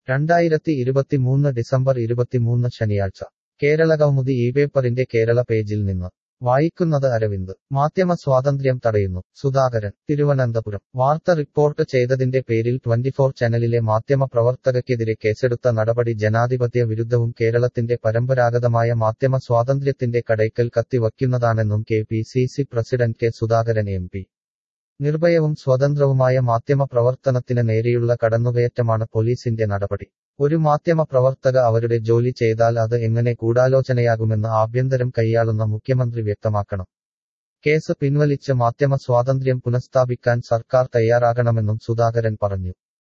2023 December 23 ശനിയാഴ്ച കേരളകൗമുദി ഇപേപ്പറിന്റെ കേരള പേജിൽ നിന്ന് വായിക്കുന്നത് അരവിന്ദ്. മാധ്യമ സ്വാതന്ത്ര്യം തടയുന്നു സുധാകരൻ, തിരുവനന്തപുരം. വാർത്ത റിപ്പോർട്ട് ചെയ്തതിന്റെ പേരിൽ 24 ചാനലിലെ മാധ്യമ പ്രവർത്തകയ്ക്കെതിരെ കേസെടുത്ത നടപടി ജനാധിപത്യ വിരുദ്ധവും കേരളത്തിന്റെ പരമ്പരാഗതമായ മാധ്യമ സ്വാതന്ത്ര്യത്തിന്റെ കടയ്ക്കൽ കത്തിവയ്ക്കുന്നതാണെന്നും KPCC president K Sudhakaran MP. നിർഭയവും സ്വതന്ത്രവുമായ മാധ്യമ പ്രവർത്തനത്തിന് നേരെയുള്ള കടന്നുകയറ്റമാണ് പോലീസിന്റെ നടപടി. ഒരു മാധ്യമ പ്രവർത്തക അവരുടെ ജോലി ചെയ്താൽ അത് എങ്ങനെ ഗൂഢാലോചനയാകുമെന്ന് ആഭ്യന്തരം കൈയാളുന്ന മുഖ്യമന്ത്രി വ്യക്തമാക്കണം. കേസ് പിൻവലിച്ച് മാധ്യമ സ്വാതന്ത്ര്യം പുനഃസ്ഥാപിക്കാൻ സർക്കാർ തയ്യാറാകണമെന്നും സുധാകരൻ പറഞ്ഞു.